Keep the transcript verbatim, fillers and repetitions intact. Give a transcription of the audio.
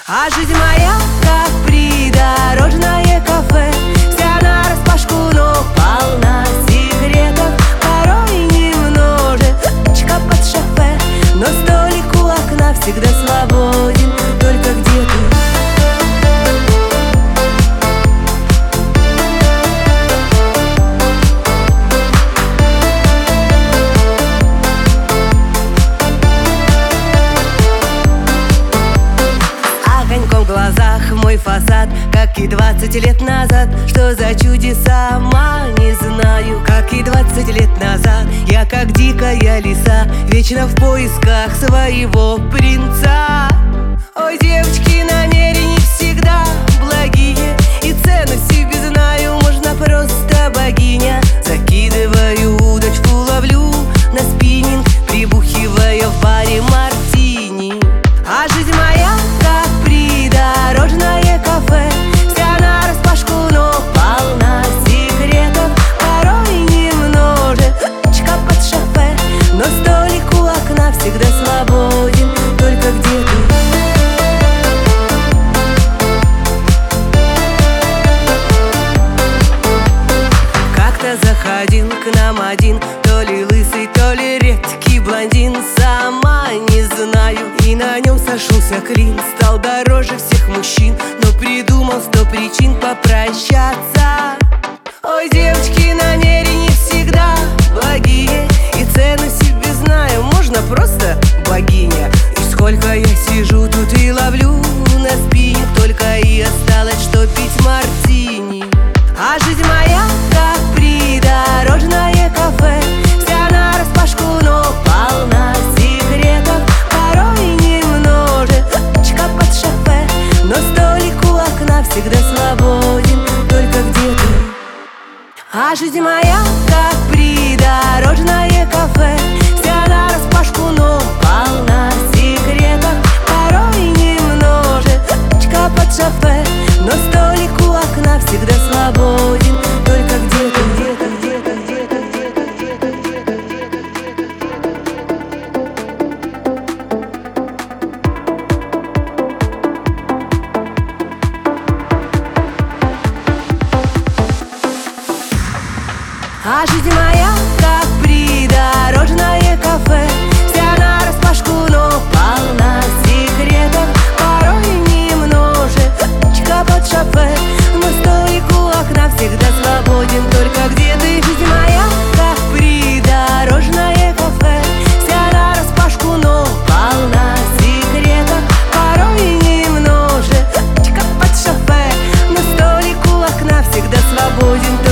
А жизнь моя, как придорожное кафе, вся нараспашку, но полна секретов. Порой немножечко под шофе, но столик у окна всегда свободен. Только где ты? В глазах мой фасад, как и двадцать лет назад. Что за чудеса, сама не знаю. Как и двадцать лет назад, я как дикая лиса, вечно в поисках своего принца. Ой, девочки, намерения всегда благие, и цену себе знаю, можно просто богиня. Закидываю удочку, ловлю на спиннинг, прибухивая в баре мартини. А жизнь моя, как придорожное кафе, вся нараспашку, но полна секретов. Порой немножечко под шофе, но столик у окна всегда свободен. Только где ты? Как-то заходил к нам один, то ли лысый, то ли редкий блондин, сама не знаю. И на нем сошелся клин, стал дороже всех мужчин, но придумал сто причин попрощаться. Ой, девочки, намерения всегда благие, и цену себе знаю, можно просто богиня. И сколько я сижу тут и ловлю на спиннинг, только и осталось, что пить мартини. А жизнь моя, как придорожное кафе, вся нараспашку, но полна секретов. Порой немножечко под шофе, но столик у окна всегда свободен. Только где ты? А жизнь моя, как придорожное кафе, вся нараспашку, но полна секретов. Порой немножечко под шофе, но столик у окна всегда свободен. Только где ты, где ты, где ты, где ты, где ты, где ты, где ты, где ты, А жизнь моя, как придорожное кафе, вся нараспашку, но полна секретов. Порой немножечко под шофе, но столик у окна всегда свободен. Только где ты? Жизнь моя, как придорожное кафе, вся нараспашку, но полна секретов. Порой немножечко под шофе, но столик у окна всегда свободен.